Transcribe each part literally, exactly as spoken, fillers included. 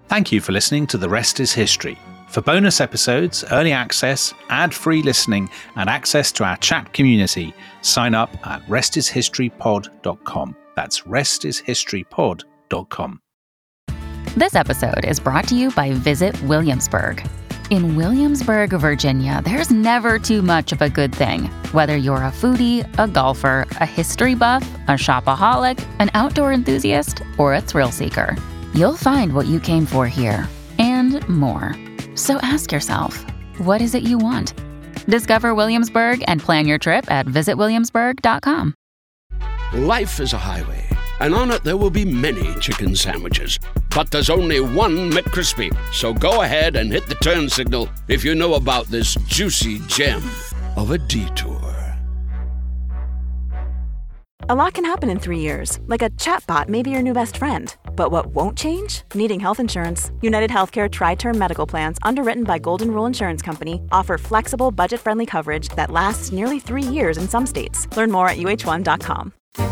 Thank you for listening to The Rest is History. For bonus episodes, early access, ad-free listening, and access to our chat community, sign up at rest is history pod dot com. That's rest is history pod dot com. This episode is brought to you by Visit Williamsburg. In Williamsburg, Virginia, there's never too much of a good thing. Whether you're a foodie, a golfer, a history buff, a shopaholic, an outdoor enthusiast, or a thrill seeker, you'll find what you came for here and more. So ask yourself, what is it you want? Discover Williamsburg and plan your trip at visit williamsburg dot com. Life is a highway, and on it there will be many chicken sandwiches. But there's only one McCrispy. So go ahead and hit the turn signal if you know about this juicy gem of a detour. A lot can happen in three years, like a chatbot may be your new best friend. But what won't change? Needing health insurance. United Healthcare Tri-Term Medical Plans, underwritten by Golden Rule Insurance Company, offer flexible, budget-friendly coverage that lasts nearly three years in some states. Learn more at U H one dot com.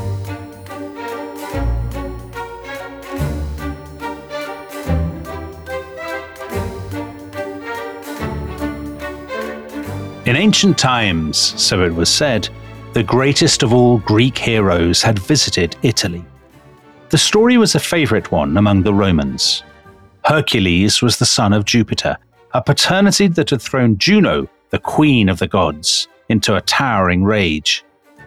In ancient times, so it was said, the greatest of all Greek heroes had visited Italy. The story was a favourite one among the Romans. Hercules was the son of Jupiter, a paternity that had thrown Juno, the queen of the gods, into a towering rage.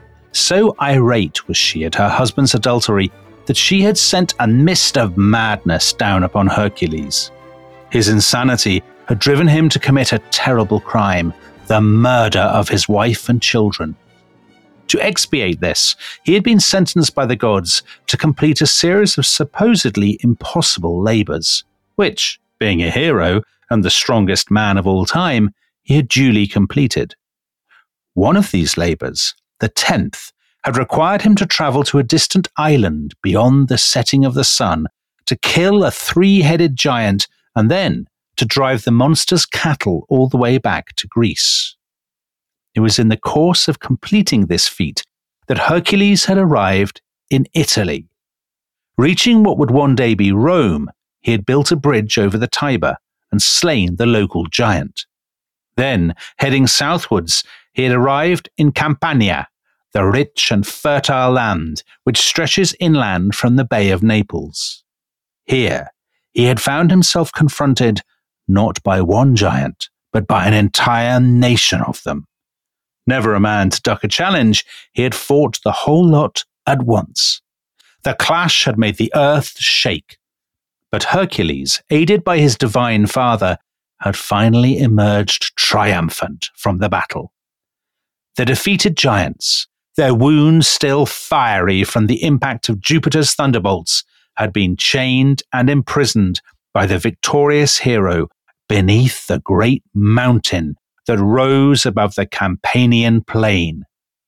So irate was she at her husband's adultery that she had sent a mist of madness down upon Hercules. His insanity had driven him to commit a terrible crime, the murder of his wife and children. To expiate this, he had been sentenced by the gods to complete a series of supposedly impossible labours, which, being a hero and the strongest man of all time, he had duly completed. One of these labours, the tenth, had required him to travel to a distant island beyond the setting of the sun to kill a three-headed giant and then to drive the monster's cattle all the way back to Greece. It was in the course of completing this feat that Hercules had arrived in Italy. Reaching what would one day be Rome, he had built a bridge over the Tiber and slain the local giant. Then, heading southwards, he had arrived in Campania, the rich and fertile land which stretches inland from the Bay of Naples. Here, he had found himself confronted not by one giant, but by an entire nation of them. Never a man to duck a challenge, he had fought the whole lot at once. The clash had made the earth shake. But Hercules, aided by his divine father, had finally emerged triumphant from the battle. The defeated giants, their wounds still fiery from the impact of Jupiter's thunderbolts, had been chained and imprisoned by the victorious hero beneath the great mountain that rose above the Campanian plain,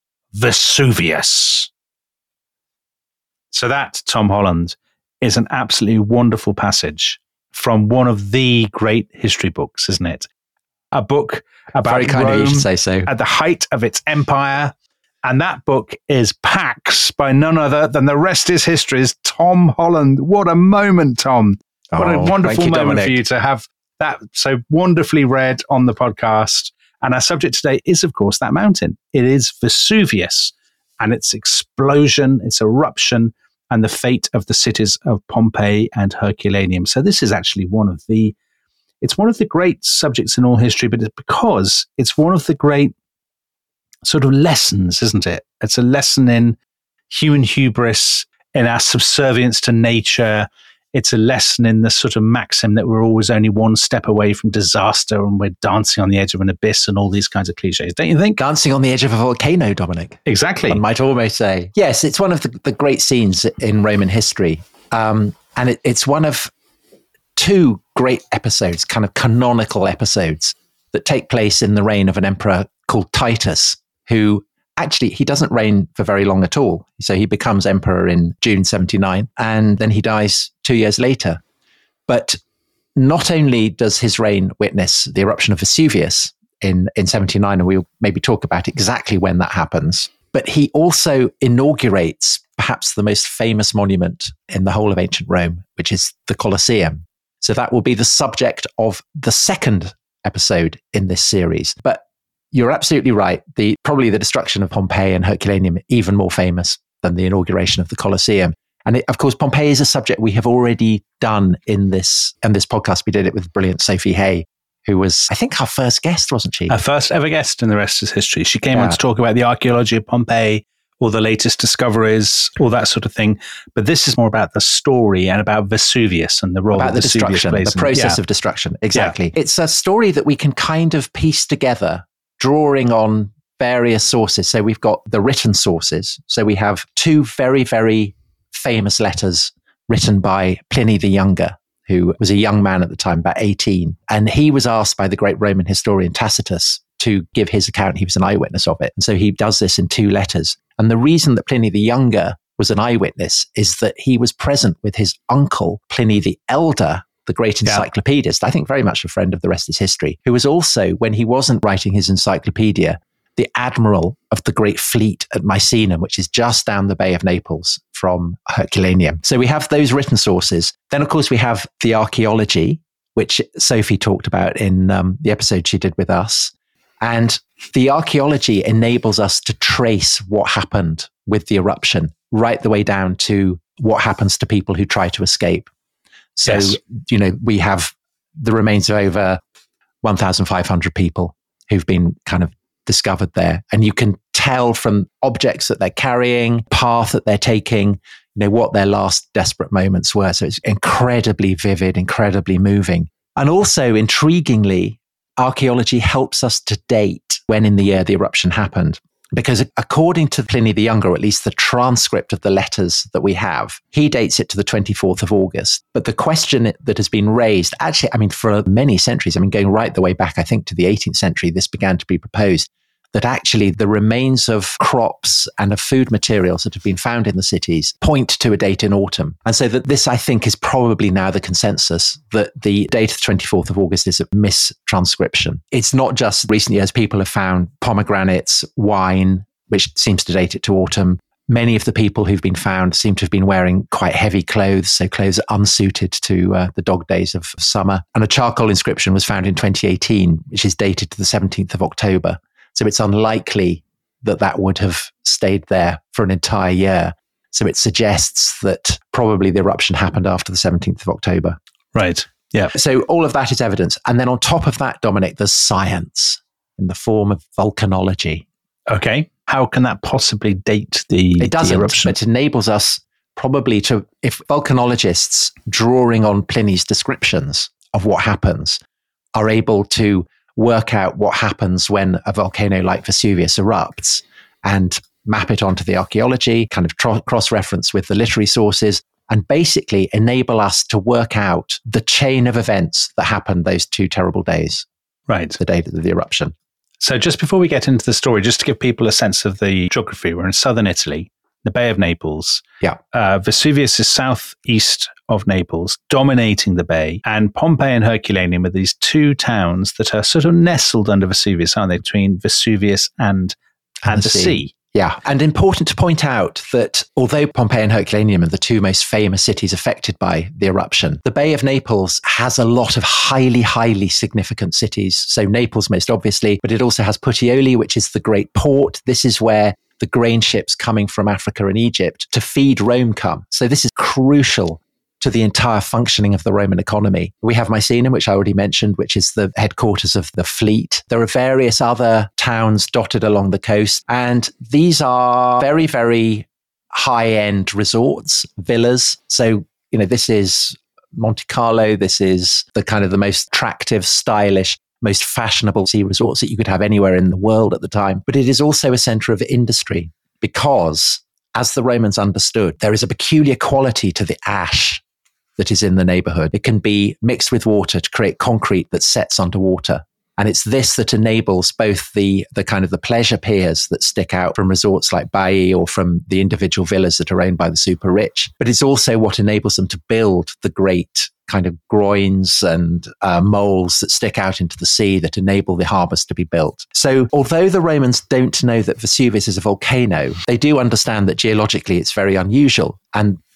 Vesuvius. So that, Tom Holland, is an absolutely wonderful passage from one of the great history books, isn't it? A book about Very kind Rome of you to say so. at the height of its empire. And that book is Pax by none other than The Rest is History's Tom Holland. What a moment, Tom. What Oh, a wonderful thank you, moment Dominic. for you to have that so wonderfully read on the podcast. And our subject today is, of course, that mountain. It is Vesuvius and its explosion, its eruption, and the fate of the cities of Pompeii and Herculaneum. So this is actually one of the, it's one of the great subjects in all history, but it's because it's one of the great sort of lessons, isn't it? It's a lesson in human hubris, in our subservience to nature. It's a lesson in the sort of maxim that we're always only one step away from disaster and we're dancing on the edge of an abyss and all these kinds of cliches, don't you think? Dancing on the edge of a volcano, Dominic. Exactly. One might almost say. Yes, it's one of the, the great scenes in Roman history. Um, and it, it's one of two great episodes, kind of canonical episodes, that take place in the reign of an emperor called Titus, who actually, he doesn't reign for very long at all. So he becomes emperor in June seventy-nine, and then he dies two years later. But not only does his reign witness the eruption of Vesuvius in, in seventy-nine, and we'll maybe talk about exactly when that happens, but he also inaugurates perhaps the most famous monument in the whole of ancient Rome, which is the Colosseum. So that will be the subject of the second episode in this series. But you're absolutely right. The probably the destruction of Pompeii and Herculaneum even more famous than the inauguration of the Colosseum. And it, of course, Pompeii is a subject we have already done in this in this podcast. We did it with brilliant Sophie Hay, who was, I think, our first guest, wasn't she? Our first ever guest, and the rest is history. She came Yeah. on to talk about the archaeology of Pompeii, all the latest discoveries, all that sort of thing. But this is more about the story and about Vesuvius and the role About that the Vesuvius destruction, plays the in- process yeah. of destruction. Exactly. It's a story that we can kind of piece together, drawing on various sources. So we've got the written sources. So we have two very, very famous letters written by Pliny the Younger, who was a young man at the time, about eighteen. And he was asked by the great Roman historian Tacitus to give his account. He was an eyewitness of it. And so he does this in two letters. And the reason that Pliny the Younger was an eyewitness is that he was present with his uncle, Pliny the Elder, the great Yeah. encyclopedist, I think very much a friend of The Rest is History, who was also, when he wasn't writing his encyclopedia, the admiral of the great fleet at Misenum, which is just down the Bay of Naples from Herculaneum. So we have those written sources. Then, of course, we have the archaeology, which Sophie talked about in um, the episode she did with us. And the archaeology enables us to trace what happened with the eruption, right the way down to what happens to people who try to escape. So, Yes. you know, we have the remains of over one thousand five hundred people who've been kind of discovered there. And you can tell from objects that they're carrying, path that they're taking, you know, what their last desperate moments were. So it's incredibly vivid, incredibly moving. And also, intriguingly, archaeology helps us to date when in the year the eruption happened. Because according to Pliny the Younger, or at least the transcript of the letters that we have, he dates it to the twenty-fourth of August. But the question that has been raised, actually, I mean, for many centuries, I mean, going right the way back, I think, to the eighteenth century, this began to be proposed, that actually the remains of crops and of food materials that have been found in the cities point to a date in autumn. And so that this, I think, is probably now the consensus, that the date of the twenty-fourth of August is a mistranscription. It's not just recent years. People have found pomegranates, wine, which seems to date it to autumn. Many of the people who've been found seem to have been wearing quite heavy clothes, so clothes unsuited to uh, the dog days of summer. And a charcoal inscription was found in twenty eighteen, which is dated to the seventeenth of October. So it's unlikely that that would have stayed there for an entire year. So it suggests that probably the eruption happened after the seventeenth of October. Right. Yeah. So all of that is evidence. And then on top of that, Dominic, there's science in the form of volcanology. Okay. How can that possibly date the, It doesn't, the eruption? but it enables us probably to, if volcanologists drawing on Pliny's descriptions of what happens are able to work out what happens when a volcano like Vesuvius erupts and map it onto the archaeology, kind of tro- cross-reference with the literary sources, and basically enable us to work out the chain of events that happened those two terrible days, Right. the day of the eruption. So just before we get into the story, just to give people a sense of the geography, we're in southern Italy, the Bay of Naples. Yeah. Uh, Vesuvius is southeast of Naples, dominating the bay. And Pompeii and Herculaneum are these two towns that are sort of nestled under Vesuvius, aren't they? Between Vesuvius and, and, And the, the sea. sea. Yeah. And important to point out that although Pompeii and Herculaneum are the two most famous cities affected by the eruption, the Bay of Naples has a lot of highly, highly significant cities. So Naples, most obviously, but it also has Puteoli, which is the great port. This is where the grain ships coming from Africa and Egypt to feed Rome come. So this is crucial to the entire functioning of the Roman economy. We have Misenum, which I already mentioned, which is the headquarters of the fleet. There are various other towns dotted along the coast, and these are very, very high-end resorts, villas. So, you know, this is Monte Carlo. This is the kind of the most attractive, stylish, most fashionable sea resorts that you could have anywhere in the world at the time. But it is also a center of industry because, as the Romans understood, there is a peculiar quality to the ash that is in the neighborhood. It can be mixed with water to create concrete that sets underwater. And it's this that enables both the, the kind of the pleasure piers that stick out from resorts like Baiae or from the individual villas that are owned by the super rich, but it's also what enables them to build the great kind of groins and uh, moles that stick out into the sea that enable the harbours to be built. So although the Romans don't know that Vesuvius is a volcano, they do understand that geologically it's very unusual. And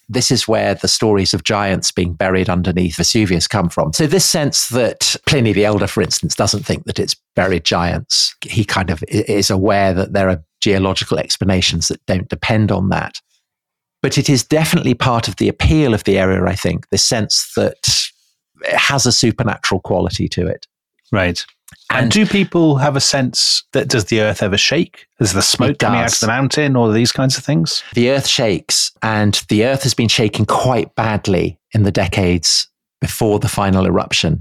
this is where the stories of giants being buried underneath Vesuvius come from. So this sense that Pliny the Elder, for instance, doesn't think that it's buried giants. He kind of is aware that there are geological explanations that don't depend on that. But it is definitely part of the appeal of the area, I think, the sense that it has a supernatural quality to it. Right. And, and do people have a sense that does the earth ever shake? Is the smoke coming out of the mountain or these kinds of things? The earth shakes, and the earth has been shaking quite badly in the decades before the final eruption.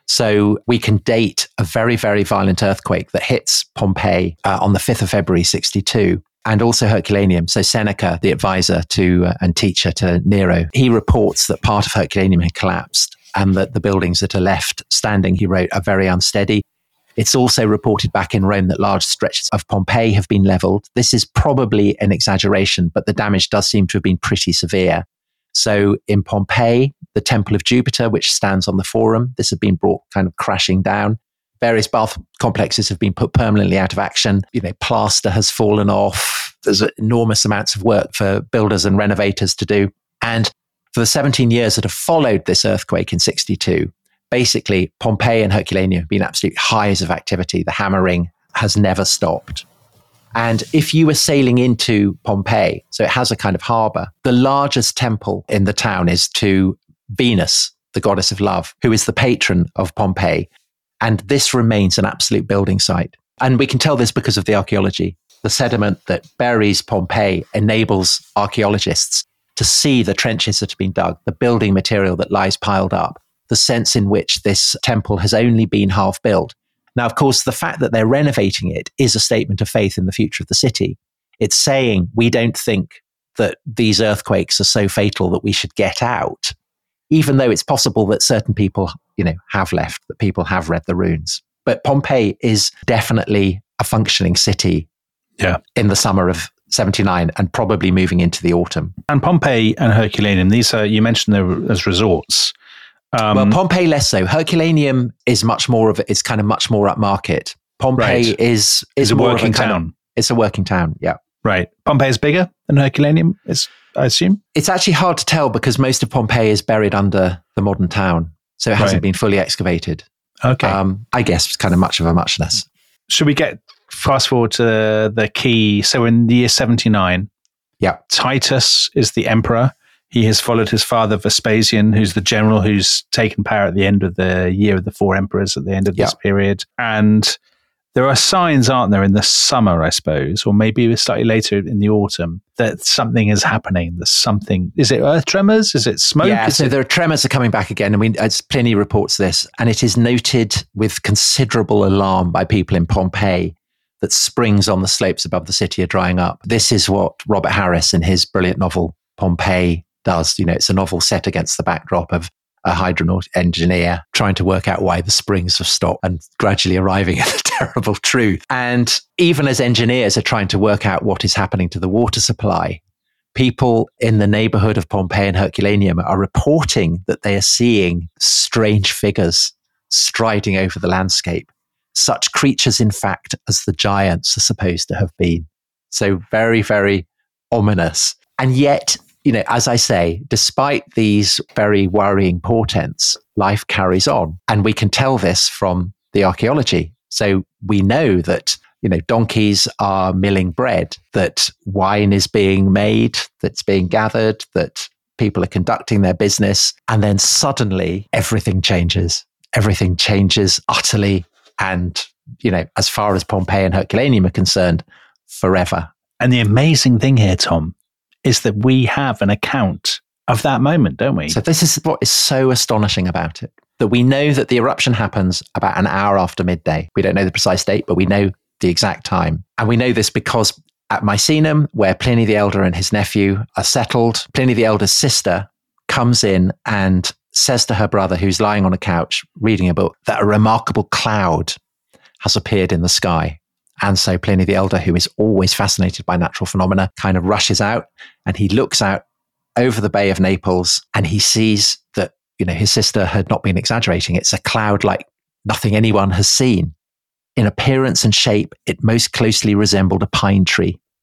So we can date a very, very violent earthquake that hits Pompeii uh, on the fifth of February, sixty-two. And also Herculaneum. So Seneca, the advisor to uh, and teacher to Nero, he reports that part of Herculaneum had collapsed and that the buildings that are left standing, he wrote, are very unsteady. It's also reported back in Rome that large stretches of Pompeii have been leveled. This is probably an exaggeration, but the damage does seem to have been pretty severe. So in Pompeii, the Temple of Jupiter, which stands on the Forum, this had been brought kind of crashing down. Various bath complexes have been put permanently out of action. You know, plaster has fallen off. There's enormous amounts of work for builders and renovators to do. And for the seventeen years that have followed this earthquake in sixty-two, basically Pompeii and Herculaneum have been absolute highs of activity. The hammering has never stopped. And if you were sailing into Pompeii, so it has a kind of harbor, the largest temple in the town is to Venus, the goddess of love, who is the patron of Pompeii. And this remains an absolute building site. And we can tell this because of the archaeology. The sediment that buries Pompeii enables archaeologists to see the trenches that have been dug, the building material that lies piled up, the sense in which this temple has only been half built. Now, of course, the fact that they're renovating it is a statement of faith in the future of the city. It's saying we don't think that these earthquakes are so fatal that we should get out, even though it's possible that certain people, you know, have left, that people have read the runes. But Pompeii is definitely a functioning city yeah. in the summer of seventy-nine and probably moving into the autumn. And Pompeii and Herculaneum, these are, you mentioned them as resorts. Um, well, Pompeii less so. Herculaneum is much more of, it's kind of much more upmarket. Pompeii right. is, is a more working of a kind town. Of, it's a working town, yeah. Right. Pompeii is bigger than Herculaneum, is, I assume? It's actually hard to tell because most of Pompeii is buried under the modern town. So it hasn't right. been fully excavated. Okay. Um, I guess it's kind of much of a muchness. Should we get fast forward to the key? So in the year seventy-nine, yeah. Titus is the emperor. He has followed his father Vespasian, who's the general who's taken power at the end of the year of the four emperors at the end of this yeah. period. And there are signs, aren't there, in the summer, I suppose, or maybe slightly later in the autumn, that something is happening. There's something. Is it earth tremors? Is it smoke? Yeah, is so it... there are tremors are coming back again. I mean, as Pliny reports this, and it is noted with considerable alarm by people in Pompeii that springs on the slopes above the city are drying up. This is what Robert Harris in his brilliant novel, Pompeii, does. You know, it's a novel set against the backdrop of a hydronaut engineer trying to work out why the springs have stopped and gradually arriving at the terrible truth. And even as engineers are trying to work out what is happening to the water supply, people in the neighborhood of Pompeii and Herculaneum are reporting that they are seeing strange figures striding over the landscape. Such creatures, in fact, as the giants are supposed to have been. So very, very ominous. And yet, you know, as I say, despite these very worrying portents, life carries on. And we can tell this from the archaeology. So we know that, you know, donkeys are milling bread, that wine is being made, that's being gathered, that people are conducting their business. And then suddenly everything changes. Everything changes utterly. And, you know, as far as Pompeii and Herculaneum are concerned, forever. And the amazing thing here, Tom, is that we have an account of that moment, don't we? So this is what is so astonishing about it, that we know that the eruption happens about an hour after midday. We don't know the precise date, but we know the exact time. And we know this because at Misenum, where Pliny the Elder and his nephew are settled, Pliny the Elder's sister comes in and says to her brother, who's lying on a couch reading a book, that a remarkable cloud has appeared in the sky. And so Pliny the Elder, who is always fascinated by natural phenomena, kind of rushes out and he looks out over the Bay of Naples and he sees that, you know, his sister had not been exaggerating. It's a cloud like nothing anyone has seen. In appearance and shape, it most closely resembled a pine tree.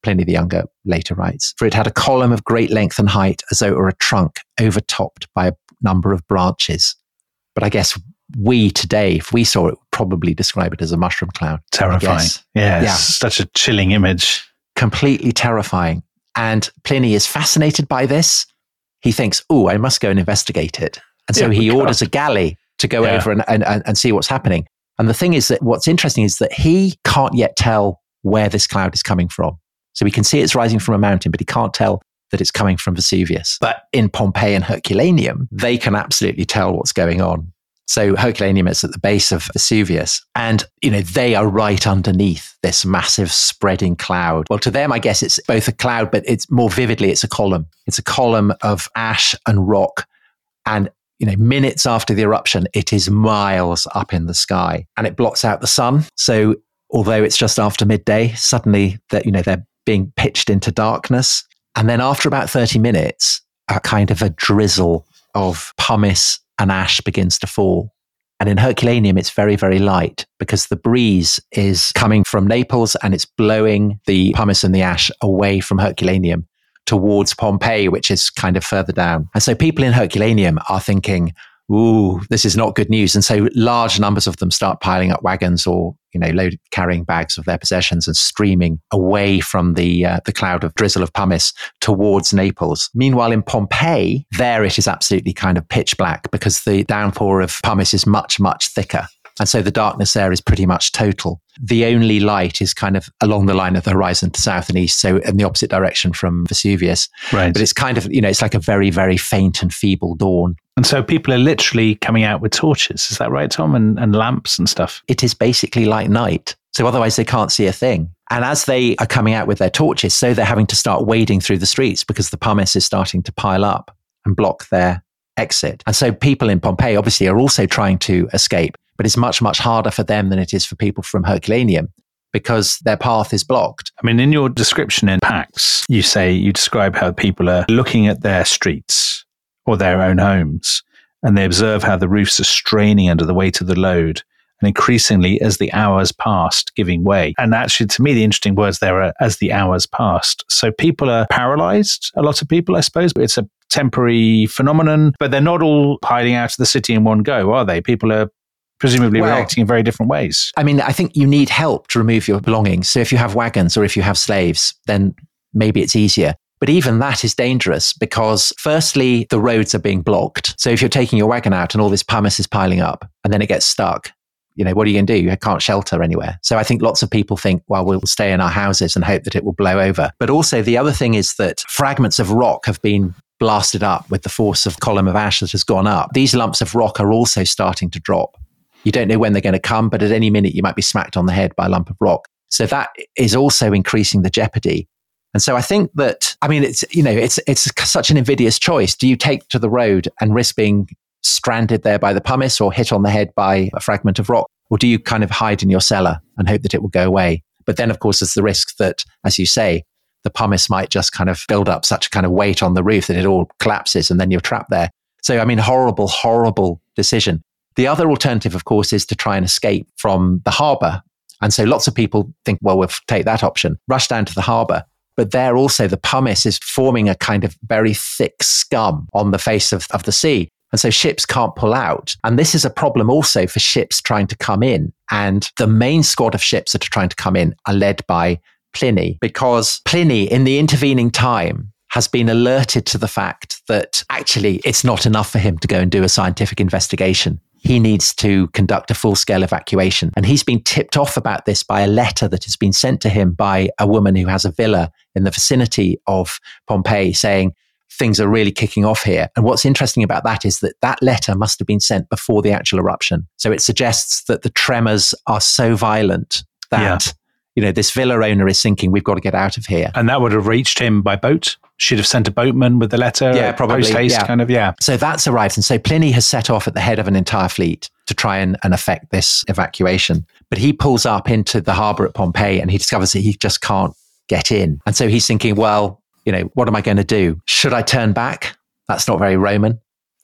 Pliny the Younger later writes, for it had a column of great length and height, as though it were a trunk overtopped by a number of branches. But I guess we today, if we saw it, would probably describe it as a mushroom cloud. Terrifying. Yeah, yeah. Such a chilling image. Completely terrifying. And Pliny is fascinated by this. He thinks, oh, I must go and investigate it. And so Yeah, he God. orders a galley to go Yeah. over and, and, and see what's happening. And the thing is that what's interesting is that he can't yet tell where this cloud is coming from. So we can see it's rising from a mountain, but he can't tell that it's coming from Vesuvius. But in Pompeii and Herculaneum, they can absolutely tell what's going on. So Herculaneum is at the base of Vesuvius, and you know they are right underneath this massive spreading cloud. Well, to them, I guess it's both a cloud, but it's more vividly, it's a column. It's a column of ash and rock, and you know, minutes after the eruption, it is miles up in the sky, and it blots out the sun. So although it's just after midday, suddenly that you know they're being pitched into darkness. And then after about thirty minutes, a kind of a drizzle of pumice and ash begins to fall. And in Herculaneum, it's very, very light because the breeze is coming from Naples and it's blowing the pumice and the ash away from Herculaneum towards Pompeii, which is kind of further down. And so people in Herculaneum are thinking, ooh, this is not good news. And so large numbers of them start piling up wagons or, you know, load, carrying bags of their possessions and streaming away from the uh, the cloud of drizzle of pumice towards Naples. Meanwhile, in Pompeii, there it is absolutely kind of pitch black because the downpour of pumice is much, much thicker. And so the darkness there is pretty much total. The only light is kind of along the line of the horizon to south and east, so in the opposite direction from Vesuvius. Right. But it's kind of, you know, it's like a very, very faint and feeble dawn. And so people are literally coming out with torches. Is that right, Tom? And, and lamps and stuff. It is basically like night. So otherwise they can't see a thing. And as they are coming out with their torches, so they're having to start wading through the streets because the pumice is starting to pile up and block their exit. And so people in Pompeii obviously are also trying to escape, but it's much, much harder for them than it is for people from Herculaneum because their path is blocked. I mean, in your description in Pax, you say, you describe how people are looking at their streets or their own homes, and they observe how the roofs are straining under the weight of the load, and increasingly as the hours passed, giving way. And actually, to me, the interesting words there are as the hours passed. So people are paralyzed, a lot of people, I suppose, but it's a temporary phenomenon, but they're not all piling out of the city in one go, are they? People are presumably Well, reacting in very different ways. I mean, I think you need help to remove your belongings. So if you have wagons or if you have slaves, then maybe it's easier. But even that is dangerous because firstly, the roads are being blocked. So if you're taking your wagon out and all this pumice is piling up and then it gets stuck, you know, what are you going to do? You can't shelter anywhere. So I think lots of people think, well, we'll stay in our houses and hope that it will blow over. But also the other thing is that fragments of rock have been blasted up with the force of the column of ash that has gone up. These lumps of rock are also starting to drop. You don't know when they're going to come, but at any minute you might be smacked on the head by a lump of rock. So that is also increasing the jeopardy. And so I think that, I mean, it's, you know, it's, it's such an invidious choice. Do you take to the road and risk being stranded there by the pumice or hit on the head by a fragment of rock? Or do you kind of hide in your cellar and hope that it will go away? But then, of course, there's the risk that, as you say, the pumice might just kind of build up such a kind of weight on the roof that it all collapses and then you're trapped there. So, I mean, horrible, horrible decision. The other alternative, of course, is to try and escape from the harbour. And so lots of people think, well, we'll take that option, rush down to the harbour. But there also, the pumice is forming a kind of very thick scum on the face of, of the sea. And so ships can't pull out. And this is a problem also for ships trying to come in. And the main squad of ships that are trying to come in are led by Pliny, because Pliny, in the intervening time, has been alerted to the fact that actually it's not enough for him to go and do a scientific investigation. He needs to conduct a full-scale evacuation. And he's been tipped off about this by a letter that has been sent to him by a woman who has a villa in the vicinity of Pompeii saying, things are really kicking off here. And what's interesting about that is that that letter must have been sent before the actual eruption. So it suggests that the tremors are so violent that, yeah. you know, this villa owner is thinking, we've got to get out of here. And that would have reached him by boat? She'd have sent a boatman with the letter? Yeah, probably. Post-haste, yeah. kind of, yeah. So that's arrived. And so Pliny has set off at the head of an entire fleet to try and, and effect this evacuation. But he pulls up into the harbour at Pompeii and he discovers that he just can't get in. And so he's thinking, well, you know, what am I going to do? Should I turn back? That's not very Roman.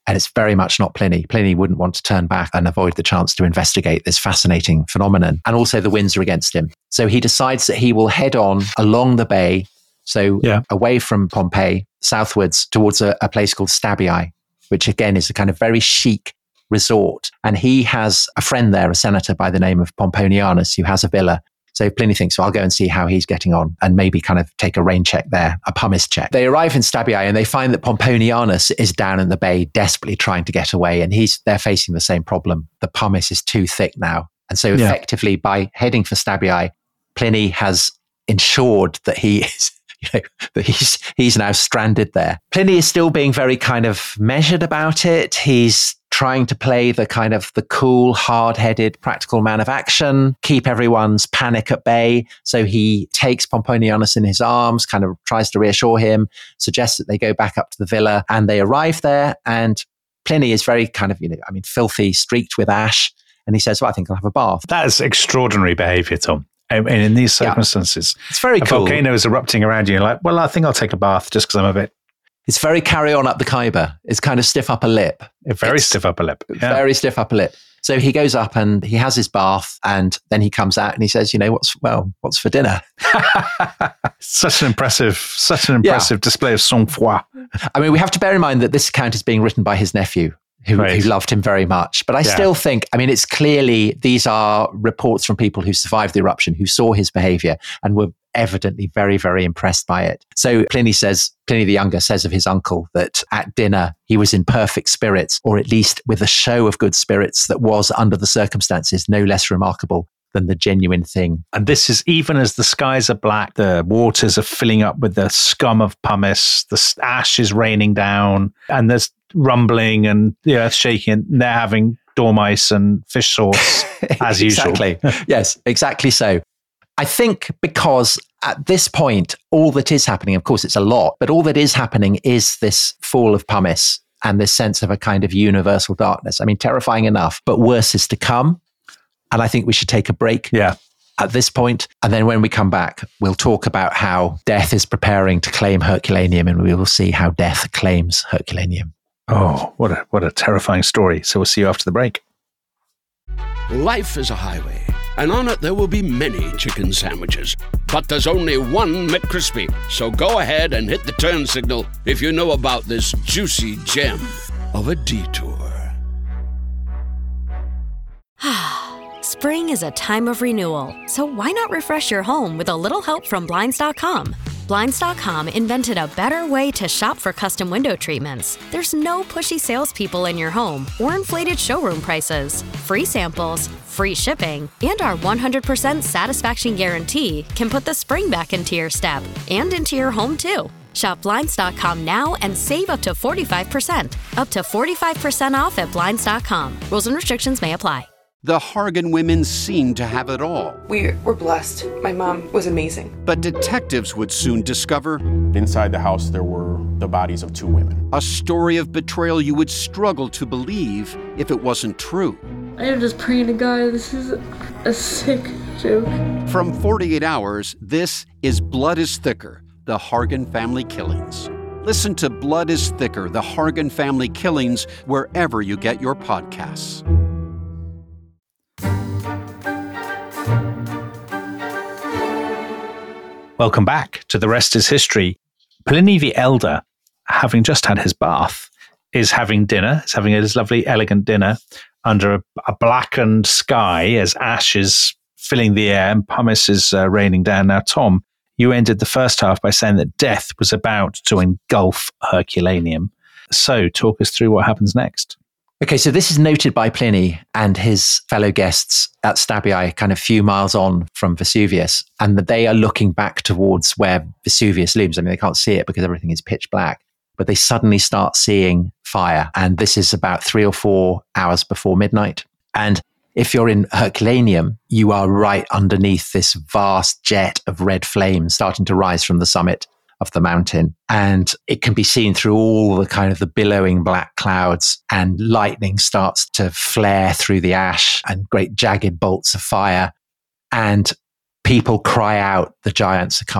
And it's very much not Pliny. Pliny wouldn't want to turn back and avoid the chance to investigate this fascinating phenomenon. And also the winds are against him. So he decides that he will head on along the bay, so yeah. away from Pompeii, southwards towards a, a place called Stabiae, which again is a kind of very chic resort. And he has a friend there, a senator by the name of Pomponianus, who has a villa. So Pliny thinks, well, I'll go and see how he's getting on and maybe kind of take a rain check there, a pumice check. They arrive in Stabiae and they find that Pomponianus is down in the bay desperately trying to get away. And he's they're facing the same problem. The pumice is too thick now. And so effectively yeah. by heading for Stabiae, Pliny has ensured that he is You know, that he's he's now stranded there. Pliny is still being very kind of measured about it. He's trying to play the kind of the cool, hard-headed, practical man of action, keep everyone's panic at bay. So he takes Pomponianus in his arms, kind of tries to reassure him, suggests that they go back up to the villa, and they arrive there. And Pliny is very kind of, you know, I mean, filthy, streaked with ash. And he says, well, I think I'll have a bath. That is extraordinary behavior, Tom. And in these circumstances, yeah. it's very a cool. volcano is erupting around you. You're like, well, I think I'll take a bath just because I'm a bit. It's very carry on up the Khyber. It's kind of stiff upper lip. Very it's stiff upper lip. Yeah. Very stiff upper lip. So he goes up and he has his bath, and then he comes out and he says, you know, what's, well, what's for dinner? Such an impressive, such an impressive yeah. display of sang-froid. I mean, we have to bear in mind that this account is being written by his nephew, who, right. who loved him very much. But I yeah. still think, I mean, it's clearly, these are reports from people who survived the eruption, who saw his behavior and were evidently very, very impressed by it. So Pliny says, Pliny the Younger says of his uncle that at dinner, he was in perfect spirits, or at least with a show of good spirits that was, under the circumstances, no less remarkable than the genuine thing. And this is even as the skies are black, the waters are filling up with the scum of pumice, the ash is raining down, and there's rumbling and the earth shaking, and they're having dormice and fish sauce as usual. Exactly. Yes, exactly so. I think because at this point, all that is happening, of course, it's a lot, but all that is happening is this fall of pumice and this sense of a kind of universal darkness. I mean, terrifying enough, but worse is to come. And I think we should take a break yeah. at this point. And then when we come back, we'll talk about how death is preparing to claim Herculaneum, and we will see how death claims Herculaneum. Oh, what a, what a terrifying story. So we'll see you after the break. Life is a highway, and on it there will be many chicken sandwiches. But there's only one McCrispy. So go ahead and hit the turn signal if you know about this juicy gem of a detour. Spring is a time of renewal, so why not refresh your home with a little help from Blinds dot com? Blinds dot com invented a better way to shop for custom window treatments. There's no pushy salespeople in your home or inflated showroom prices. Free samples, free shipping, and our one hundred percent satisfaction guarantee can put the spring back into your step and into your home, too. Shop Blinds dot com now and save up to forty-five percent. Up to forty-five percent off at Blinds dot com. Rules and restrictions may apply. The Hargan women seemed to have it all. We were blessed. My mom was amazing. But detectives would soon discover... inside the house, there were the bodies of two women. A story of betrayal you would struggle to believe if it wasn't true. I am just praying to God, this is a sick joke. From forty-eight hours, this is Blood is Thicker, the Hargan family killings. Listen to Blood is Thicker, the Hargan family killings, wherever you get your podcasts. Welcome back to The Rest is History. Pliny the Elder, having just had his bath, is having dinner. He's having his lovely, elegant dinner under a, a blackened sky as ash is filling the air and pumice is uh, raining down. Now, Tom, you ended the first half by saying that death was about to engulf Herculaneum. So talk us through what happens next. Okay, so this is noted by Pliny and his fellow guests at Stabiae, kind of few miles on from Vesuvius, and that they are looking back towards where Vesuvius looms. I mean, they can't see it because everything is pitch black, but they suddenly start seeing fire. And this is about three or four hours before midnight. And if you're in Herculaneum, you are right underneath this vast jet of red flames starting to rise from the summit of the mountain. And it can be seen through all the kind of the billowing black clouds, and lightning starts to flare through the ash and great jagged bolts of fire. And people cry out, the giants are coming.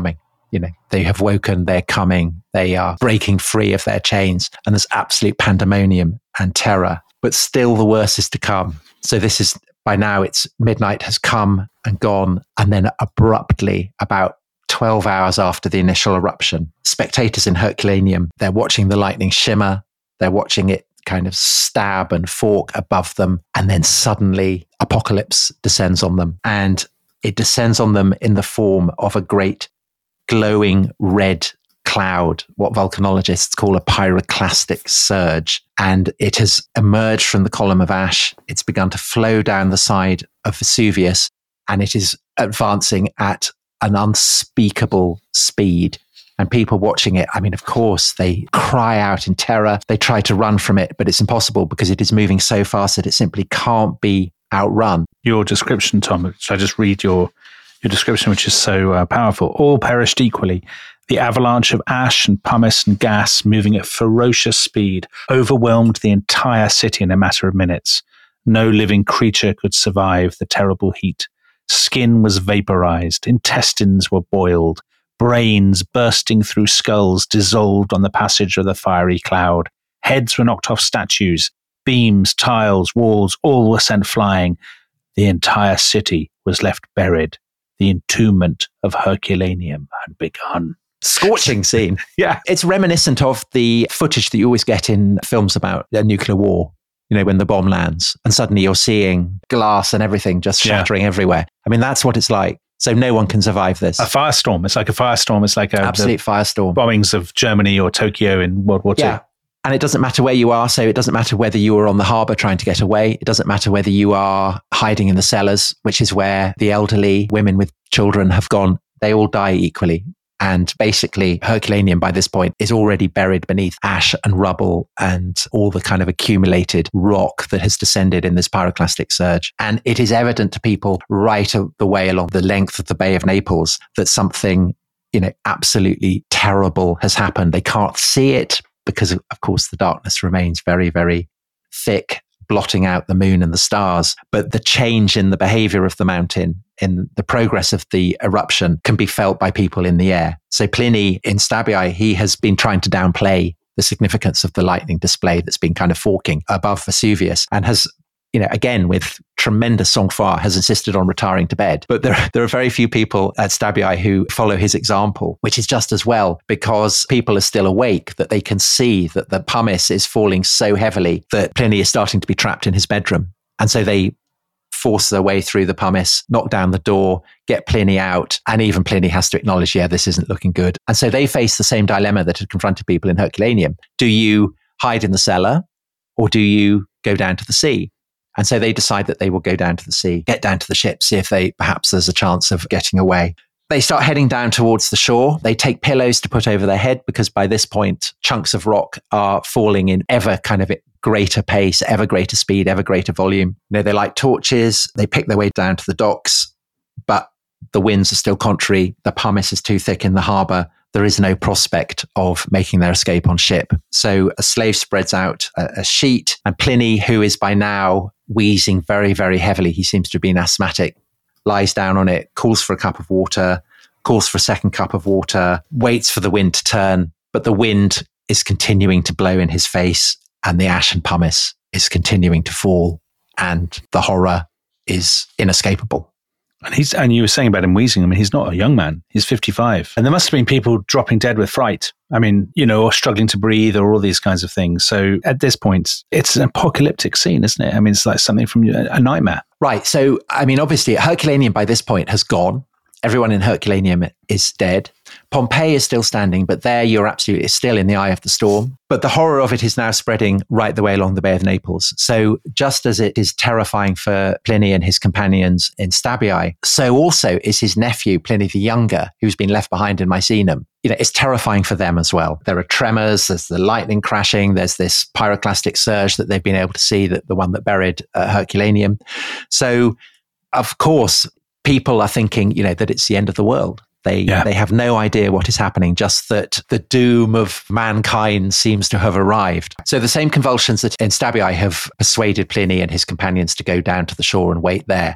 You know, they have woken, they're coming, they are breaking free of their chains, and there's absolute pandemonium and terror. But still the worst is to come. So this is, by now it's midnight has come and gone, and then abruptly, about twelve hours after the initial eruption, spectators in Herculaneum, they're watching the lightning shimmer, they're watching it kind of stab and fork above them, and then suddenly apocalypse descends on them. And it descends on them in the form of a great glowing red cloud, what volcanologists call a pyroclastic surge. And it has emerged from the column of ash. It's begun to flow down the side of Vesuvius, and it is advancing at an unspeakable speed. And people watching it, I mean, of course, they cry out in terror. They try to run from it, but it's impossible because it is moving so fast that it simply can't be outrun. Your description, Tom, should I just read your, your description, which is so uh, powerful? All perished equally. The avalanche of ash and pumice and gas, moving at ferocious speed, overwhelmed the entire city in a matter of minutes. No living creature could survive the terrible heat. Skin was vaporized, intestines were boiled, brains bursting through skulls dissolved on the passage of the fiery cloud. Heads were knocked off statues, beams, tiles, walls, all were sent flying. The entire city was left buried. The entombment of Herculaneum had begun. Scorching scene. Yeah. It's reminiscent of the footage that you always get in films about a nuclear war, you know, when the bomb lands and suddenly you're seeing glass and everything just shattering yeah. everywhere. I mean, that's what it's like. So no one can survive this. A firestorm. It's like a firestorm. It's like a absolute firestorm. Bombings of Germany or Tokyo in World War Two. Yeah. And it doesn't matter where you are. So it doesn't matter whether you are on the harbour trying to get away. It doesn't matter whether you are hiding in the cellars, which is where the elderly, women with children have gone. They all die equally. And basically, Herculaneum by this point is already buried beneath ash and rubble and all the kind of accumulated rock that has descended in this pyroclastic surge. And it is evident to people right the way along the length of the Bay of Naples that something, you know, absolutely terrible has happened. They can't see it because, of course, the darkness remains very, very thick, blotting out the moon and the stars. But the change in the behavior of the mountain, in the progress of the eruption, can be felt by people in the air. So Pliny in Stabiae, he has been trying to downplay the significance of the lightning display that's been kind of forking above Vesuvius, and has, you know, again, with tremendous sang-froid, has insisted on retiring to bed. But there, there are very few people at Stabiae who follow his example, which is just as well, because people are still awake, that they can see that the pumice is falling so heavily that Pliny is starting to be trapped in his bedroom. And so they force their way through the pumice, knock down the door, get Pliny out, and even Pliny has to acknowledge, yeah, this isn't looking good. And so they face the same dilemma that had confronted people in Herculaneum. Do you hide in the cellar, or do you go down to the sea? And so they decide that they will go down to the sea, get down to the ship, see if they perhaps there's a chance of getting away. They start heading down towards the shore. They take pillows to put over their head because by this point, chunks of rock are falling in ever kind of greater pace, ever greater speed, ever greater volume. You know, they light torches. They pick their way down to the docks, but the winds are still contrary. The pumice is too thick in the harbour. There is no prospect of making their escape on ship. So a slave spreads out a, a sheet, and Pliny, who is by now wheezing very, very heavily, he seems to have been asthmatic, lies down on it, calls for a cup of water, calls for a second cup of water, waits for the wind to turn, but the wind is continuing to blow in his face, and the ash and pumice is continuing to fall, and the horror is inescapable. And he's, and you were saying about him wheezing. I mean, he's not a young man. He's fifty-five. And there must have been people dropping dead with fright. I mean, you know, or struggling to breathe or all these kinds of things. So at this point, it's an apocalyptic scene, isn't it? I mean, it's like something from a nightmare. Right. So, I mean, obviously, Herculaneum by this point has gone. Everyone in Herculaneum is dead. Pompeii is still standing, but there you're absolutely still in the eye of the storm. But the horror of it is now spreading right the way along the Bay of Naples. So just as it is terrifying for Pliny and his companions in Stabiae, so also is his nephew, Pliny the Younger, who's been left behind in Misenum. You know, it's terrifying for them as well. There are tremors, there's the lightning crashing, there's this pyroclastic surge that they've been able to see, that the one that buried uh, Herculaneum. So, of course, people are thinking, you know, that it's the end of the world. They yeah. they have no idea what is happening, just that the doom of mankind seems to have arrived. So the same convulsions that in Stabiae have persuaded Pliny and his companions to go down to the shore and wait there.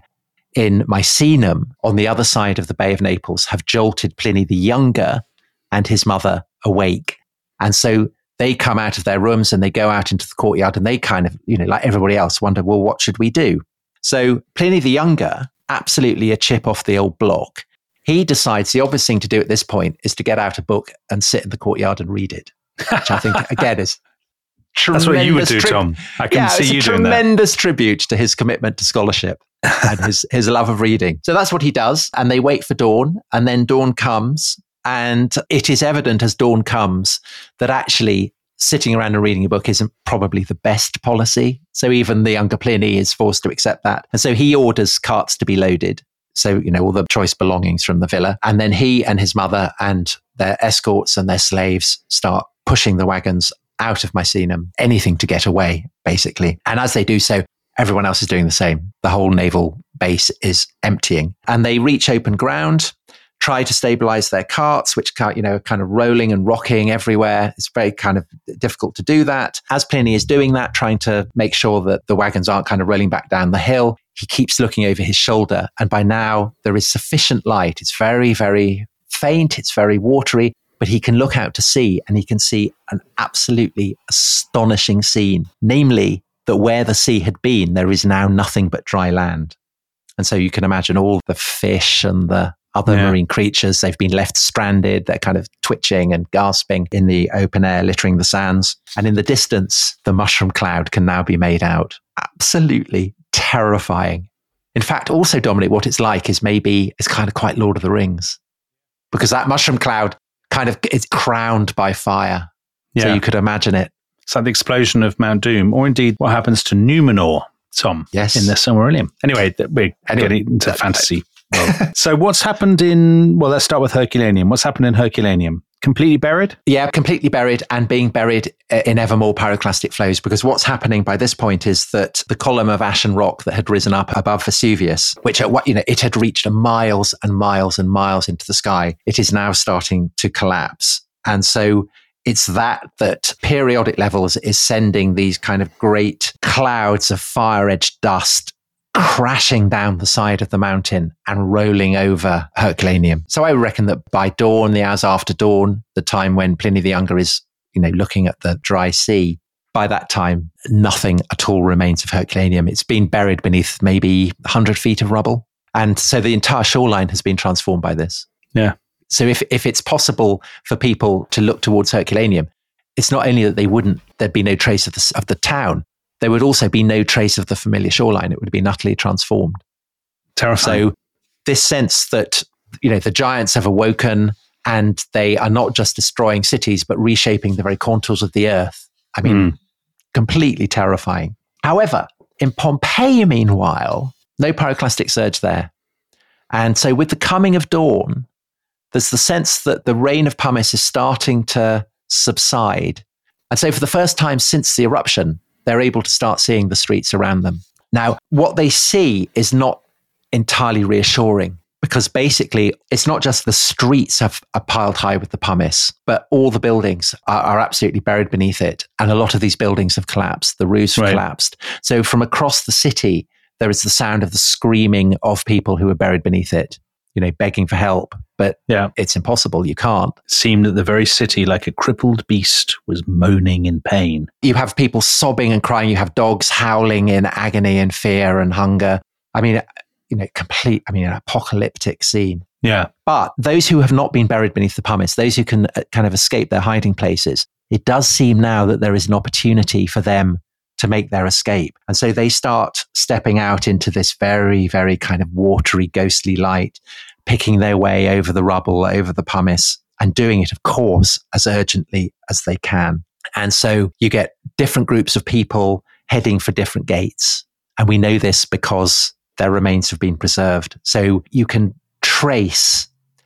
in Misenum on the other side of the Bay of Naples have jolted Pliny the Younger and his mother awake. And so they come out of their rooms and they go out into the courtyard and they kind of, you know, like everybody else, wonder, well, what should we do? So Pliny the Younger, absolutely a chip off the old block, he decides the obvious thing to do at this point is to get out a book and sit in the courtyard and read it, which I think, again, is That's what you would do, tri- Tom. I can yeah, see it's you a doing that. Tremendous tribute to his commitment to scholarship and his, his love of reading. So that's what he does. And they wait for dawn, and then dawn comes. And it is evident as dawn comes that actually sitting around and reading a book isn't probably the best policy. So even the younger Pliny is forced to accept that. And so he orders carts to be loaded. So, you know, all the choice belongings from the villa. And then he and his mother and their escorts and their slaves start pushing the wagons out of Misenum, anything to get away, basically. And as they do so, everyone else is doing the same. The whole naval base is emptying. And they reach open ground, try to stabilize their carts, which, you know, are kind of rolling and rocking everywhere. It's very kind of difficult to do that. As Pliny is doing that, trying to make sure that the wagons aren't kind of rolling back down the hill, he keeps looking over his shoulder. And by now, there is sufficient light. It's very, very faint. It's very watery. But he can look out to sea and he can see an absolutely astonishing scene, namely that where the sea had been, there is now nothing but dry land. And so you can imagine all the fish and the other yeah. marine creatures, they've been left stranded. They're kind of twitching and gasping in the open air, littering the sands. And in the distance, the mushroom cloud can now be made out. Absolutely terrifying. In fact, also, Dominic, what it's like is maybe it's kind of quite Lord of the Rings, because that mushroom cloud kind of is crowned by fire. Yeah. So you could imagine it. It's like the explosion of Mount Doom, or indeed what happens to Numenor, Tom, yes. in the Silmarillion. Anyway, we're anyway, getting into that, fantasy. Well, so what's happened in, well, let's start with Herculaneum. What's happened in Herculaneum? Completely buried? Yeah, completely buried and being buried in ever more pyroclastic flows, because what's happening by this point is that the column of ash and rock that had risen up above Vesuvius, which at what, you know, it had reached miles and miles and miles into the sky, it is now starting to collapse. And so it's that that periodic levels is sending these kind of great clouds of fire-edged dust crashing down the side of the mountain and rolling over Herculaneum. So I reckon that by dawn, the hours after dawn, the time when Pliny the Younger is, you know, looking at the dry sea, by that time, nothing at all remains of Herculaneum. It's been buried beneath maybe one hundred feet of rubble. And so the entire shoreline has been transformed by this. Yeah. So if, if it's possible for people to look towards Herculaneum, it's not only that they wouldn't, there'd be no trace of the, of the town, there would also be no trace of the familiar shoreline. It would have been utterly transformed. Terrifying. So this sense that, you know, the giants have awoken and they are not just destroying cities, but reshaping the very contours of the earth. I mean, mm. completely terrifying. However, in Pompeii, meanwhile, no pyroclastic surge there. And so with the coming of dawn, there's the sense that the rain of pumice is starting to subside. And so for the first time since the eruption, they're able to start seeing the streets around them. Now, what they see is not entirely reassuring, because basically it's not just the streets have, are piled high with the pumice, but all the buildings are, are absolutely buried beneath it. And a lot of these buildings have collapsed. The roofs have right. collapsed. So from across the city, there is the sound of the screaming of people who are buried beneath it, you know, begging for help. But yeah. it's impossible. You can't. It seemed that the very city, like a crippled beast, was moaning in pain. You have people sobbing and crying. You have dogs howling in agony and fear and hunger. I mean, you know, complete, I mean, an apocalyptic scene. Yeah. But those who have not been buried beneath the pumice, those who can kind of escape their hiding places, it does seem now that there is an opportunity for them to make their escape. And so they start stepping out into this very, very kind of watery, ghostly light, picking their way over the rubble, over the pumice, and doing it, of course, as urgently as they can. And so you get different groups of people heading for different gates. And we know this because their remains have been preserved. So you can trace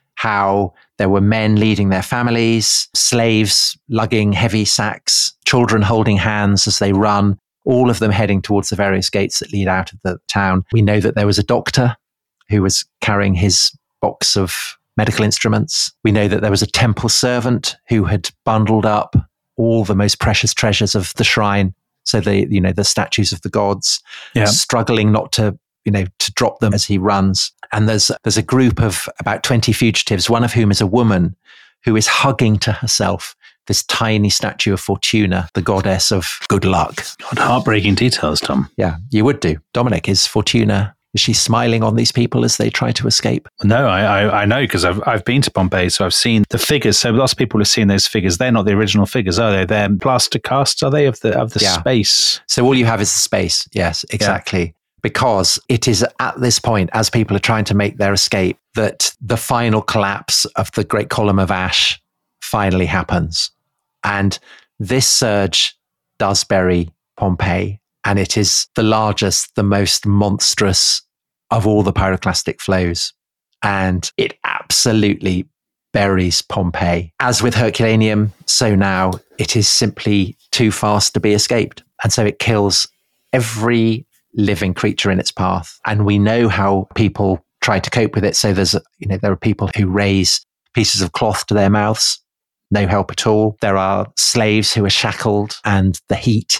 how there were men leading their families, slaves lugging heavy sacks, children holding hands as they run, all of them heading towards the various gates that lead out of the town. We know that there was a doctor who was carrying his box of medical instruments. We know that there was a temple servant who had bundled up all the most precious treasures of the shrine. So the, you know, the statues of the gods, yeah. struggling not to, you know, to drop them as he runs. And there's there's a group of about twenty fugitives, one of whom is a woman who is hugging to herself this tiny statue of Fortuna, the goddess of good luck. What heartbreaking details, Tom. Yeah, you would do. Dominic, is Fortuna, is she smiling on these people as they try to escape? No, I I, I know because I've I've been to Pompeii, so I've seen the figures. So lots of people have seen those figures. They're not the original figures, are they? They're plaster casts, are they, of the of the Yeah. space? So all you have is the space. Yes, exactly. Yeah. Because it is at this point, as people are trying to make their escape, that the final collapse of the Great Column of Ash finally happens. And this surge does bury Pompeii. And it is the largest, the most monstrous of all the pyroclastic flows. And it absolutely buries Pompeii. As with Herculaneum, so now it is simply too fast to be escaped. And so it kills every living creature in its path. And we know how people try to cope with it. So there's, you know, there are people who raise pieces of cloth to their mouths, no help at all. There are slaves who are shackled and the heat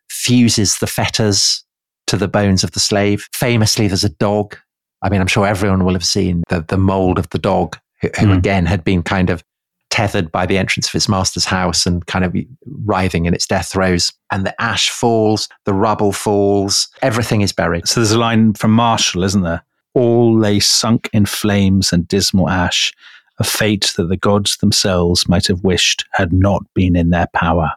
fuses the fetters to the bones of the slave. Famously, there's a dog. I mean, I'm sure everyone will have seen the, the mold of the dog who, who mm. again had been kind of tethered by the entrance of its master's house and kind of writhing in its death throes. And the ash falls, the rubble falls, everything is buried. So there's a line from Marshall, isn't there? All lay sunk in flames and dismal ash, a fate that the gods themselves might have wished had not been in their power.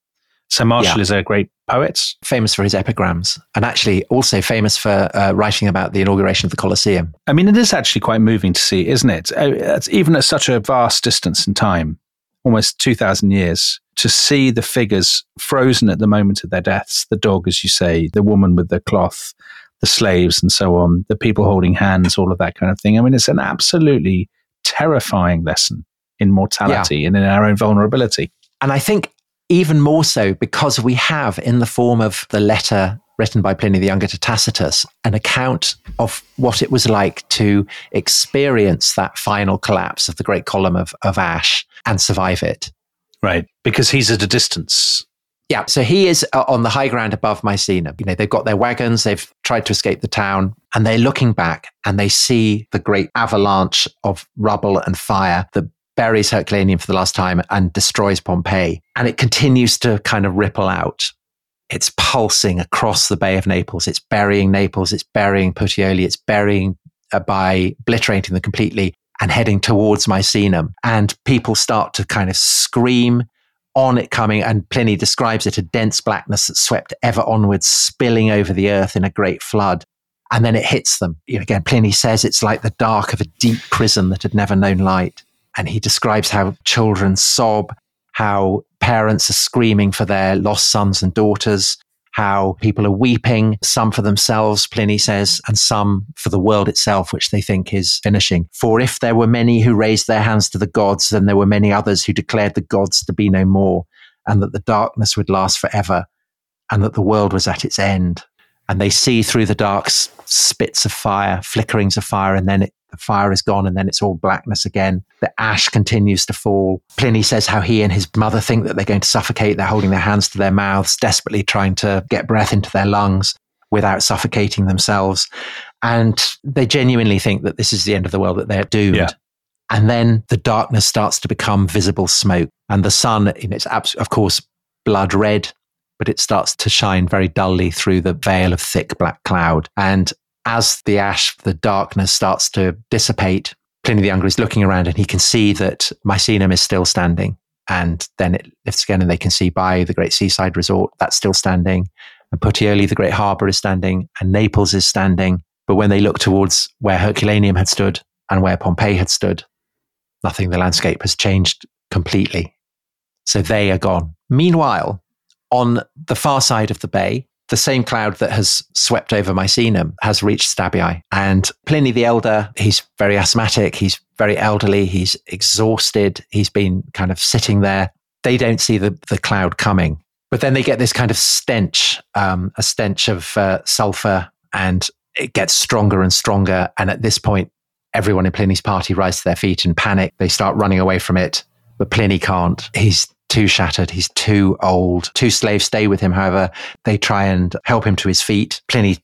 So Marshall yeah. is a great poet. Famous for his epigrams, and actually also famous for uh, writing about the inauguration of the Colosseum. I mean, it is actually quite moving to see, isn't it? It's even at such a vast distance in time, almost two thousand years, to see the figures frozen at the moment of their deaths, the dog, as you say, the woman with the cloth, the slaves and so on, the people holding hands, all of that kind of thing. I mean, it's an absolutely terrifying lesson in mortality yeah. and in our own vulnerability. And I think even more so because we have, in the form of the letter written by Pliny the Younger to Tacitus, an account of what it was like to experience that final collapse of the Great Column of, of Ash and survive it. Right, because he's at a distance. Yeah, so he is on the high ground above Mycena. You know, they've got their wagons, they've tried to escape the town, and they're looking back and they see the great avalanche of rubble and fire that buries Herculaneum for the last time and destroys Pompeii. And it continues to kind of ripple out. It's pulsing across the Bay of Naples. It's burying Naples. It's burying Puteoli. It's burying uh, by obliterating them completely and heading towards Misenum. And people start to kind of scream on it coming. And Pliny describes it, a dense blackness that swept ever onwards, spilling over the earth in a great flood. And then it hits them. You know, again, Pliny says it's like the dark of a deep prison that had never known light. And he describes how children sob, how parents are screaming for their lost sons and daughters, how people are weeping, some for themselves, Pliny says, and some for the world itself, which they think is finishing. For if there were many who raised their hands to the gods, then there were many others who declared the gods to be no more, and that the darkness would last forever, and that the world was at its end. And they see through the dark spits of fire, flickerings of fire, and then it, the fire is gone, and then it's all blackness again. The ash continues to fall. Pliny says how he and his mother think that they're going to suffocate. They're holding their hands to their mouths, desperately trying to get breath into their lungs without suffocating themselves. And they genuinely think that this is the end of the world, that they're doomed. Yeah. And then the darkness starts to become visible smoke. And the sun, in its abs- of course, blood red, but it starts to shine very dully through the veil of thick black cloud. And as the ash, the darkness starts to dissipate, Pliny the Younger is looking around and he can see that Misenum is still standing. And then it lifts again and they can see by the great seaside resort, that's still standing. And Puteoli, the great harbour, is standing, and Naples is standing. But when they look towards where Herculaneum had stood and where Pompeii had stood, nothing, the landscape has changed completely. So they are gone. Meanwhile, on the far side of the bay, the same cloud that has swept over Misenum has reached Stabiae. And Pliny the Elder, he's very asthmatic, he's very elderly, he's exhausted, he's been kind of sitting there. They don't see the, the cloud coming. But then they get this kind of stench, um, a stench of uh, sulfur, and it gets stronger and stronger. And at this point, everyone in Pliny's party rise to their feet in panic. They start running away from it, but Pliny can't. He's too shattered. He's too old. Two slaves stay with him, however. They try and help him to his feet. Pliny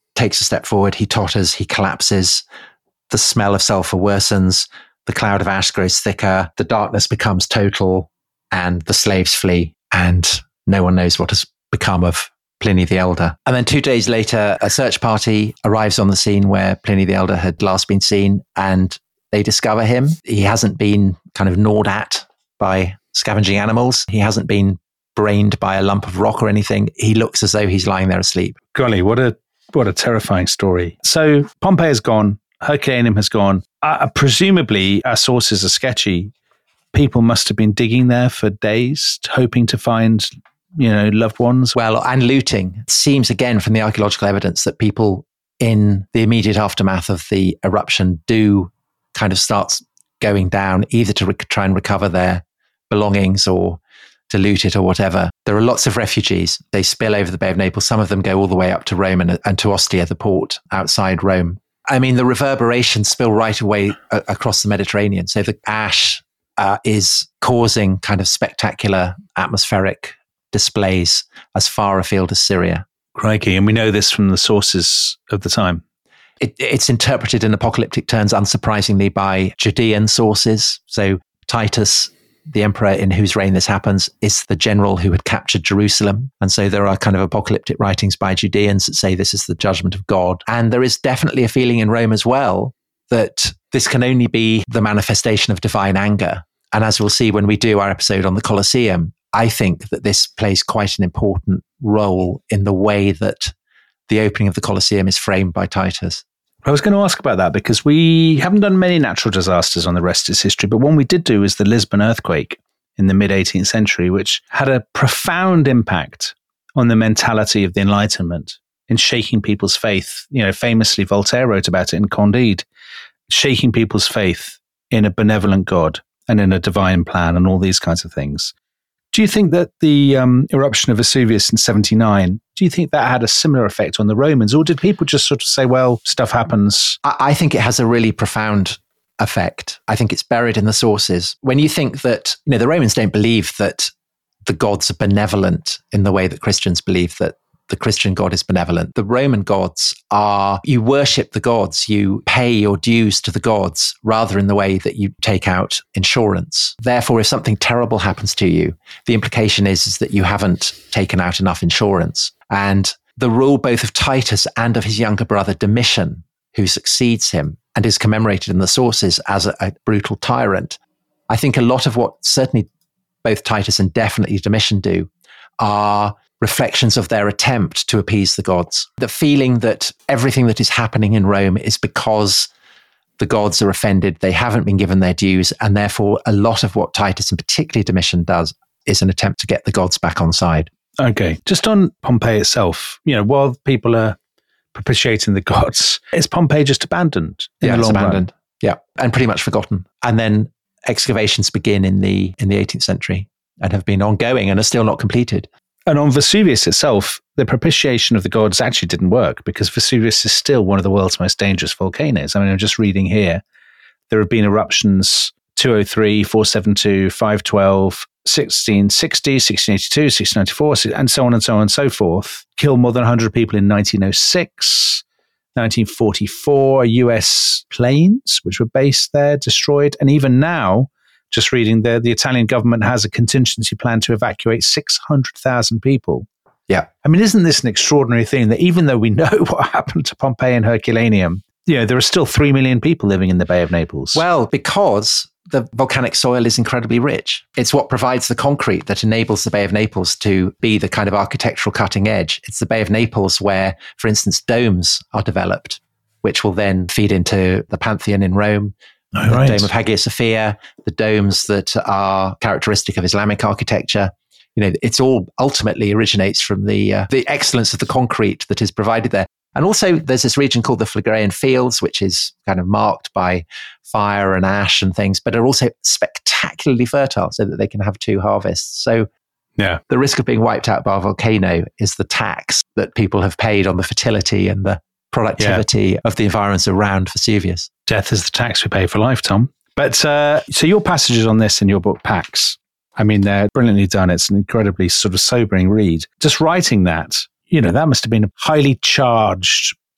takes a step forward, he totters, he collapses, the smell of sulfur worsens, the cloud of ash grows thicker, the darkness becomes total, and the slaves flee, and no one knows what has become of Pliny the Elder. And then two days later, a search party arrives on the scene where Pliny the Elder had last been seen, and they discover him. He hasn't been kind of gnawed at by scavenging animals. He hasn't been brained by a lump of rock or anything. He looks as though he's lying there asleep. Golly, what a what a terrifying story. So Pompeii has gone, Herculaneum has gone. Uh, presumably, our sources are sketchy. People must have been digging there for days, hoping to find, you know, loved ones. Well, and looting. It seems again from the archaeological evidence that people in the immediate aftermath of the eruption do kind of start going down, either to rec- try and recover their belongings or to loot it or whatever. There are lots of refugees. They spill over the Bay of Naples. Some of them go all the way up to Rome and, and to Ostia, the port outside Rome. I mean, the reverberations spill right away a- across the Mediterranean. So the ash uh, is causing kind of spectacular atmospheric displays as far afield as Syria. Crikey. And we know this from the sources of the time. It, it's interpreted in apocalyptic terms, unsurprisingly, by Judean sources. So Titus, the emperor in whose reign this happens, is the general who had captured Jerusalem. And so there are kind of apocalyptic writings by Judeans that say this is the judgment of God. And there is definitely a feeling in Rome as well that this can only be the manifestation of divine anger. And as we'll see when we do our episode on the Colosseum, I think that this plays quite an important role in the way that the opening of the Colosseum is framed by Titus. I was going to ask about that because we haven't done many natural disasters on the rest of its history, but one we did do is the Lisbon earthquake in the mid-eighteenth century, which had a profound impact on the mentality of the Enlightenment in shaking people's faith. You know, famously, Voltaire wrote about it in Candide, shaking people's faith in a benevolent God and in a divine plan and all these kinds of things. Do you think that the um, eruption of Vesuvius in seventy-nine, do you think that had a similar effect on the Romans? Or did people just sort of say, well, stuff happens? I, I think it has a really profound effect. I think it's buried in the sources. When you think that, you know, the Romans don't believe that the gods are benevolent in the way that Christians believe that the Christian God is benevolent. The Roman gods are, you worship the gods, you pay your dues to the gods rather in the way that you take out insurance. Therefore, if something terrible happens to you, the implication is, is that you haven't taken out enough insurance. And the rule both of Titus and of his younger brother Domitian, who succeeds him and is commemorated in the sources as a, a brutal tyrant, I think a lot of what certainly both Titus and definitely Domitian do are reflections of their attempt to appease the gods. The feeling that everything that is happening in Rome is because the gods are offended, they haven't been given their dues, and therefore a lot of what Titus and particularly Domitian does is an attempt to get the gods back on side. Okay, just on Pompeii itself, you know, while people are propitiating the gods, is Pompeii just abandoned in yeah, the long it's abandoned. run? Yeah, and pretty much forgotten. And then excavations begin in the in the eighteenth century and have been ongoing and are still not completed. And on Vesuvius itself, the propitiation of the gods actually didn't work because Vesuvius is still one of the world's most dangerous volcanoes. I mean, I'm just reading here. There have been eruptions two oh three, four seventy-two, five twelve, sixteen sixty, sixteen eighty-two, sixteen ninety-four, and so on and so on and so forth. Killed more than one hundred people in nineteen oh six, nineteen forty-four, U S planes, which were based there, destroyed. And even now, just reading there, the Italian government has a contingency plan to evacuate six hundred thousand people. Yeah. I mean, isn't this an extraordinary thing that even though we know what happened to Pompeii and Herculaneum, you know, there are still three million people living in the Bay of Naples? Well, because the volcanic soil is incredibly rich. It's what provides the concrete that enables the Bay of Naples to be the kind of architectural cutting edge. It's the Bay of Naples where, for instance, domes are developed, which will then feed into the Pantheon in Rome. Oh, the right. Dome of Hagia Sophia, the domes that are characteristic of Islamic architecture. You know, it's all ultimately originates from the uh, the excellence of the concrete that is provided there. And also there's this region called the Phlegraean Fields, which is kind of marked by fire and ash and things, but are also spectacularly fertile so that they can have two harvests. So yeah, the risk of being wiped out by a volcano is the tax that people have paid on the fertility and the productivity yeah. of the environments around Vesuvius. Death is the tax we pay for life, Tom. But uh, so your passages on this in your book, Pax, I mean, they're brilliantly done. It's an incredibly sort of sobering read. Just writing that, you know, that must have been a highly charged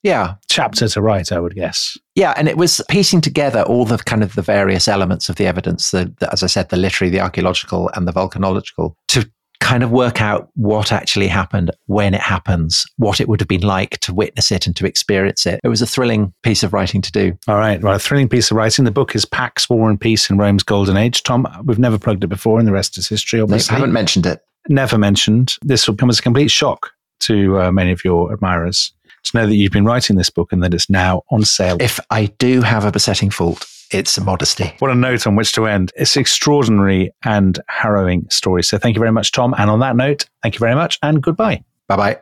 Yeah. chapter to write, I would guess. Yeah, and it was piecing together all the kind of the various elements of the evidence, the, the, as I said, the literary, the archaeological, and the volcanological, to kind of work out what actually happened, when it happens, what it would have been like to witness it and to experience it. It was a thrilling piece of writing to do. All right. Well, a thrilling piece of writing. The book is Pax, War and Peace in Rome's Golden Age. Tom, we've never plugged it before, and the rest is history, obviously. No, I haven't mentioned it. Never mentioned. This will come as a complete shock to uh, many of your admirers to know that you've been writing this book and that it's now on sale. If I do have a besetting fault, it's modesty. What a note on which to end. It's an extraordinary and harrowing story. So thank you very much, Tom. And on that note, thank you very much and goodbye. Bye-bye.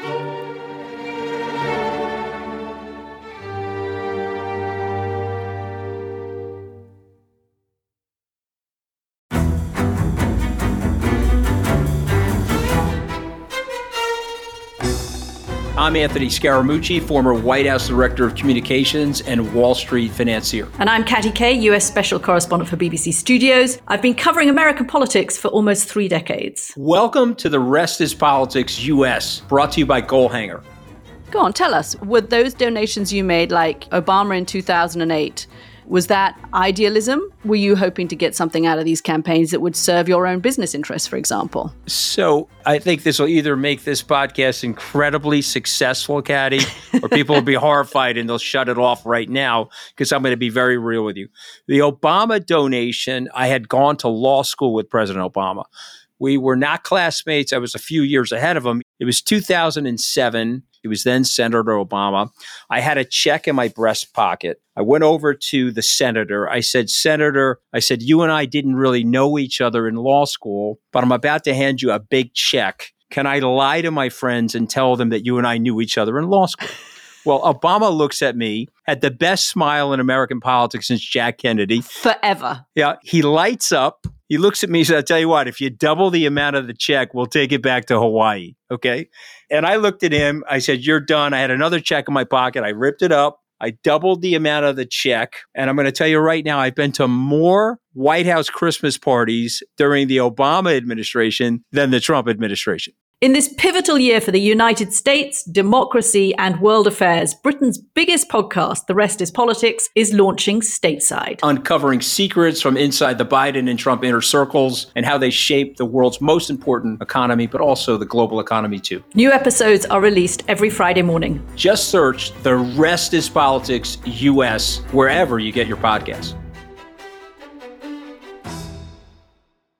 I'm Anthony Scaramucci, former White House Director of Communications and Wall Street financier. And I'm Katty Kay, U S Special Correspondent for B B C Studios. I've been covering American politics for almost three decades. Welcome to The Rest is Politics U S, brought to you by Goalhanger. Go on, tell us, were those donations you made, like Obama in two thousand eight, was that idealism? Were you hoping to get something out of these campaigns that would serve your own business interests, for example? So I think this will either make this podcast incredibly successful, Katty, or people will be horrified and they'll shut it off right now because I'm going to be very real with you. The Obama donation, I had gone to law school with President Obama. We were not classmates. I was a few years ahead of him. It was two thousand seven. He was then Senator Obama. I had a check in my breast pocket. I went over to the senator. I said, Senator, I said, you and I didn't really know each other in law school, but I'm about to hand you a big check. Can I lie to my friends and tell them that you and I knew each other in law school? Well, Obama looks at me, had the best smile in American politics since Jack Kennedy. Forever. Yeah. He lights up. He looks at me and says, I'll tell you what, if you double the amount of the check, we'll take it back to Hawaii. Okay. And I looked at him. I said, you're done. I had another check in my pocket. I ripped it up. I doubled the amount of the check. And I'm going to tell you right now, I've been to more White House Christmas parties during the Obama administration than the Trump administration. In this pivotal year for the United States, democracy, and world affairs, Britain's biggest podcast, The Rest is Politics, is launching stateside. Uncovering secrets from inside the Biden and Trump inner circles and how they shape the world's most important economy, but also the global economy too. New episodes are released every Friday morning. Just search The Rest is Politics U S wherever you get your podcasts.